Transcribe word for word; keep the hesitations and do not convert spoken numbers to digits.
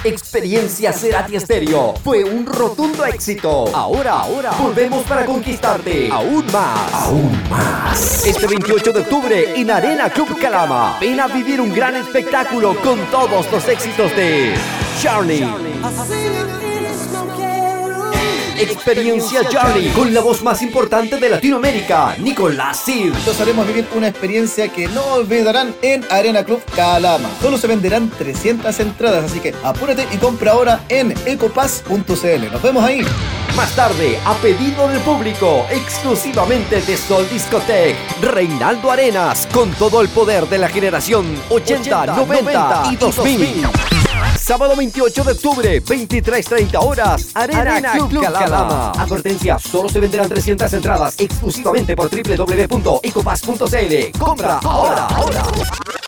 Experiencia Cerati Estéreo fue un rotundo éxito. Ahora, ahora, volvemos para conquistarte aún más. Aún más. Este veintiocho de octubre en Arena Club Calama. Ven a vivir un gran espectáculo con todos los éxitos de Charlie. Experiencia Charlie, con la voz más importante de Latinoamérica, Nicolás Cid. Nos haremos vivir una experiencia que no olvidarán en Arena Club Calama. Solo se venderán trescientas entradas, así que apúrate y compra ahora en ecopass punto cl. Nos vemos ahí. Más tarde, a pedido del público, exclusivamente de Sol Discotech, Reinaldo Arenas, con todo el poder de la generación ochenta, noventa y dos mil. Sábado veintiocho de octubre, veintitrés treinta horas, Arena, Arena Club, Club Calama. Calama. Advertencia, solo se venderán trescientas entradas exclusivamente por doble u doble u doble u punto ecopass punto cl. Compra ahora, ahora.